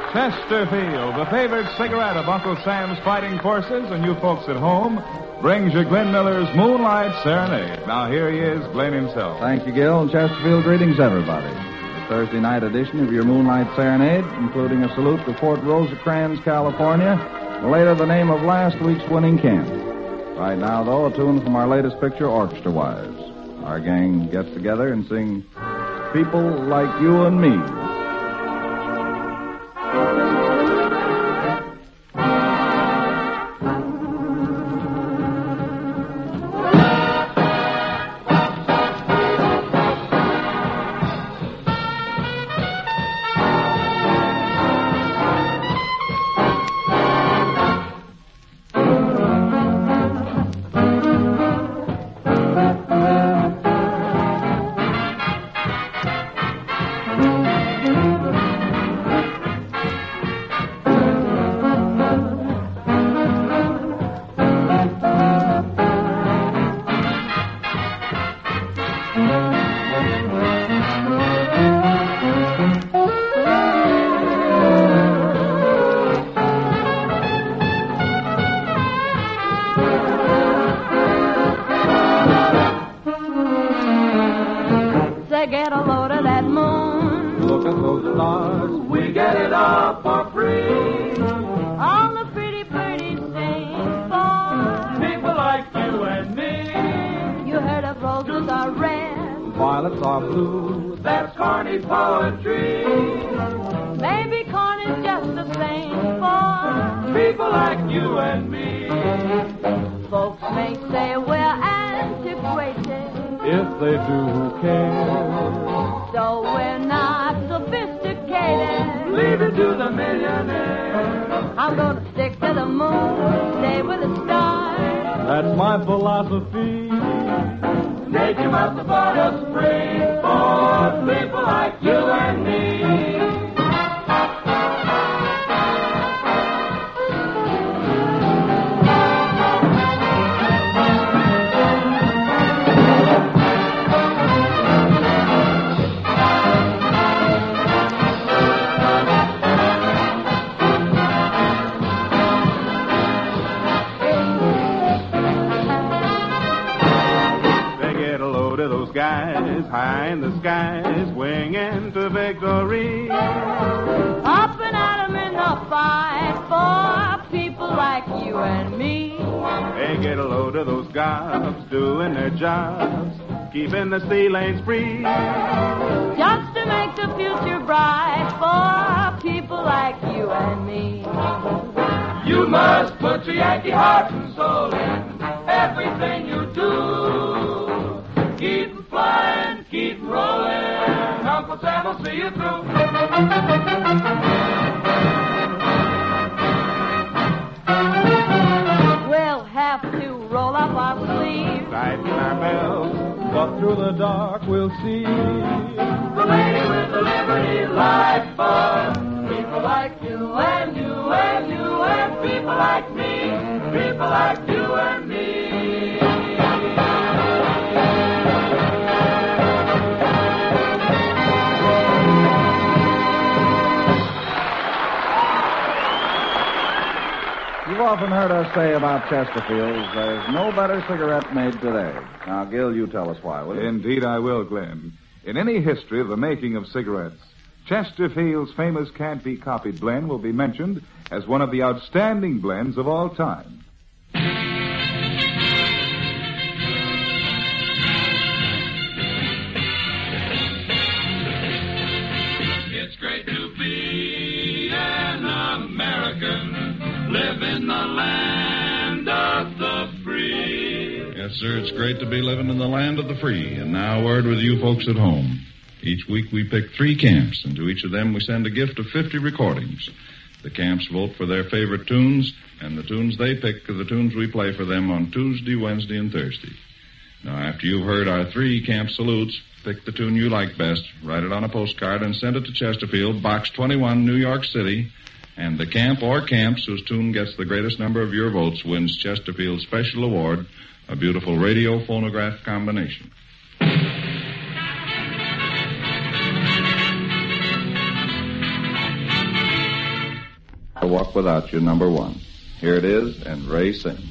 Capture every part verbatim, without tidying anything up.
Chesterfield, the favorite cigarette of Uncle Sam's fighting forces and you folks at home, brings you Glenn Miller's Moonlight Serenade. Now here he is, Glenn himself. Thank you, Gil. Chesterfield greetings, everybody. The Thursday night edition of your Moonlight Serenade, including a salute to Fort Rosecrans, California, and later the name of last week's winning camp. Right now, though, a tune from our latest picture, Orchestra Wives. Our gang gets together and sings People Like You and Me. Get a load of that moon. Look at those stars. We get it all for free. All the pretty birdies sing for people like you and me. You heard of roses are red, Violets are blue. That's corny poetry. Maybe corn is just the same for people like you and me. Folks may say we're antiquated. If they do, who cares? So we're not sophisticated. Leave it to the millionaire. I'm gonna stick to the moon, stay with the stars. That's my philosophy. Take him out the bar of spring for people like you and me. Guys high in the skies, winging to victory. Up and at 'em in the fight for people like you and me. They get a load of those gobs doing their jobs, keeping the sea lanes free. Just to make the future bright for people like you and me. You must put your Yankee heart and soul in everything you do. Keep flying, keep rolling. Uncle Sam will see you through. We'll have to roll up our sleeves, Tighten our belts, But through the dark we'll see The lady with the liberty light for people like you and you and you and people like me. People like you and me. You've often heard us say about Chesterfields, there's no better cigarette made today. Now, Gil, you tell us why, will you? Indeed I will, Glenn. In any history of the making of cigarettes, Chesterfield's famous can't-be-copied blend will be mentioned as one of the outstanding blends of all time. It's great to be an American, live in the land of the free. Yes, sir, it's great to be living in the land of the free. And now a word with you folks at home. Each week we pick three camps, and to each of them we send a gift of fifty recordings. The camps vote for their favorite tunes, and the tunes they pick are the tunes we play for them on Tuesday, Wednesday, and Thursday. Now, after you've heard our three camp salutes, pick the tune you like best, write it on a postcard, and send it to Chesterfield, Box twenty-one, New York City. And the camp or camps whose tune gets the greatest number of your votes wins Chesterfield's special award, a beautiful radio-phonograph combination. Walk Without You, number one. Here it is, and Ray sings.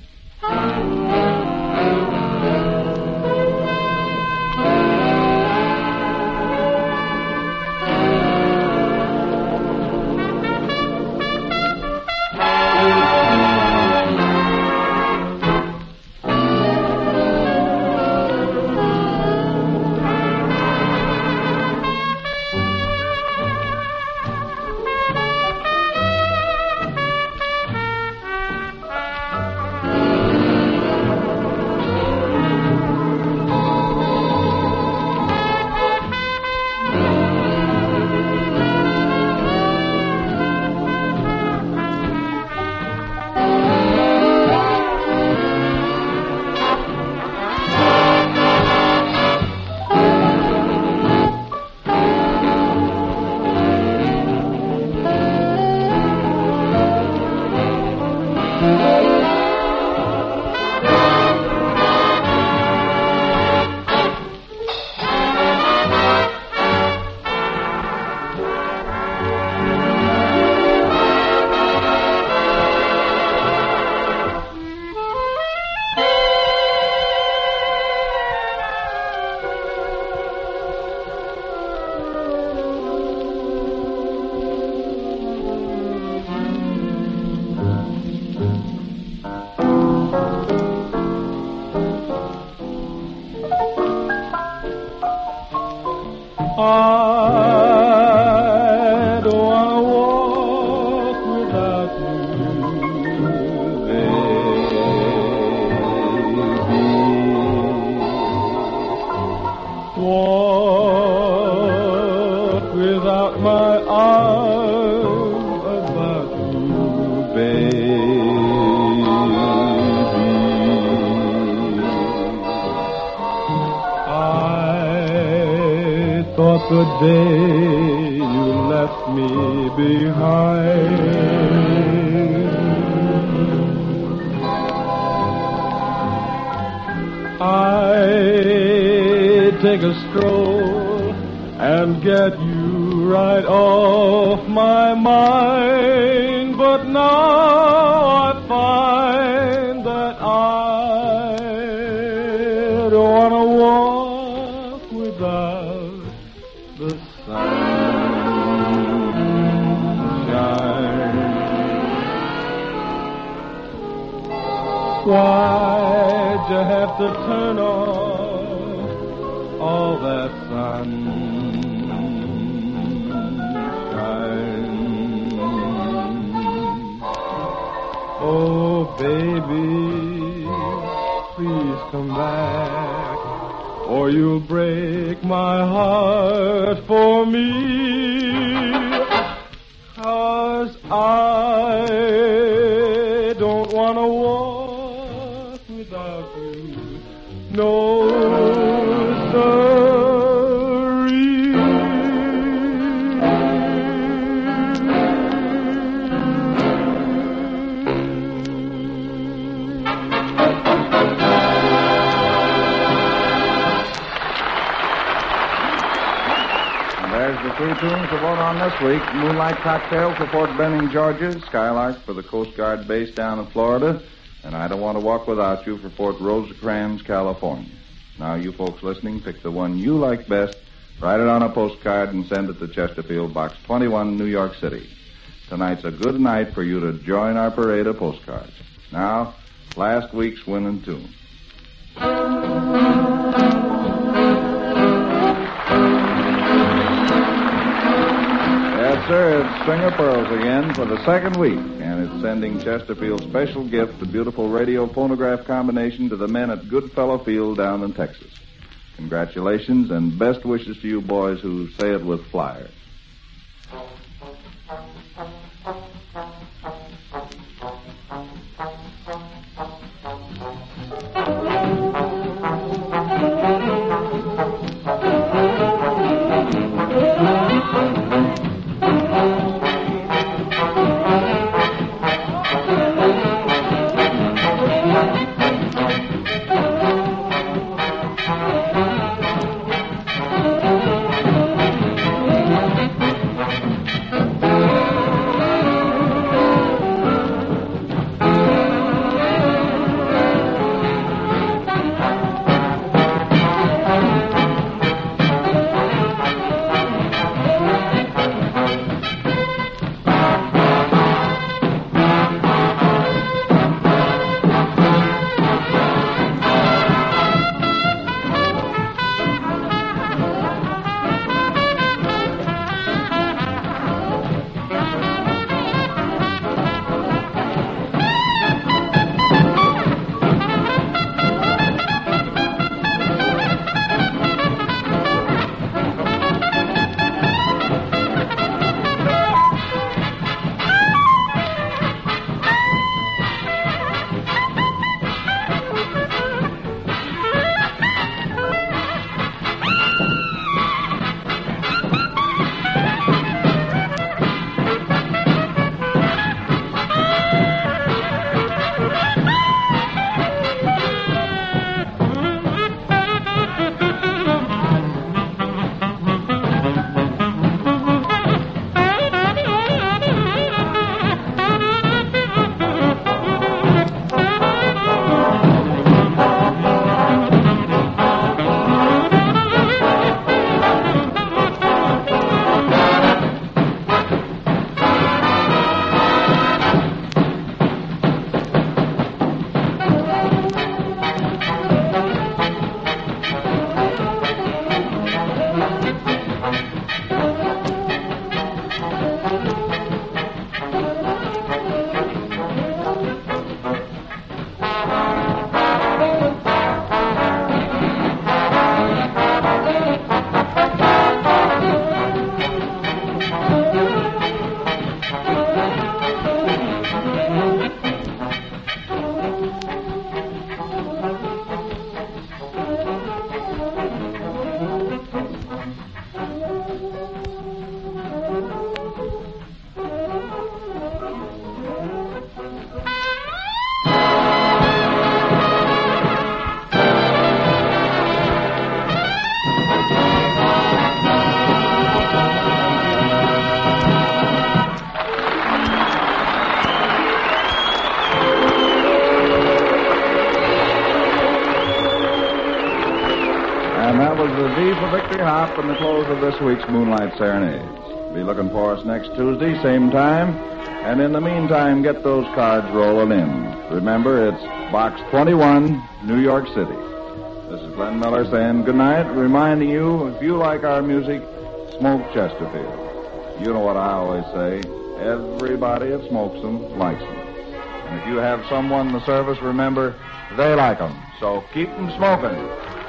I don't want to walk without you, baby. Walk without my arms about you, baby. I thought the day you left me behind, I'd take a stroll and get you right off my mind. But now I find that I don't want to walk without the sunshine. Why'd you have to turn off all that sunshine? Oh, baby, please come back, or you'll break my heart for me. 'Cause I don't want to walk without you, no, Three tunes to vote on this week. Moonlight Cocktail for Fort Benning, Georgia. Skylark for the Coast Guard base down in Florida. And I Don't Want to Walk Without You for Fort Rosecrans, California. Now, you folks listening, pick the one you like best, write it on a postcard, and send it to Chesterfield, Box twenty-one, New York City. Tonight's a good night for you to join our parade of postcards. Now, last week's winning tune. Yes, sir, it's String of Pearls again for the second week, and it's sending Chesterfield's special gift, the beautiful radio-phonograph combination, to the men at Goodfellow Field down in Texas. Congratulations and best wishes to you boys who say it with flyers. Hop and the close of this week's Moonlight Serenades. Be looking for us next Tuesday, same time. And in the meantime, get those cards rolling in. Remember, it's Box twenty-one, New York City. This is Glenn Miller saying good night, reminding you, if you like our music, smoke Chesterfield. You know what I always say, everybody that smokes them likes them. And if you have someone in the service, remember, they like them. So keep them smoking.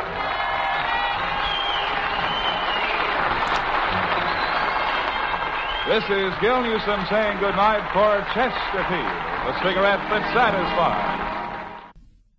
This is Gil Newsom saying goodnight for Chesterfield, the cigarette that satisfies.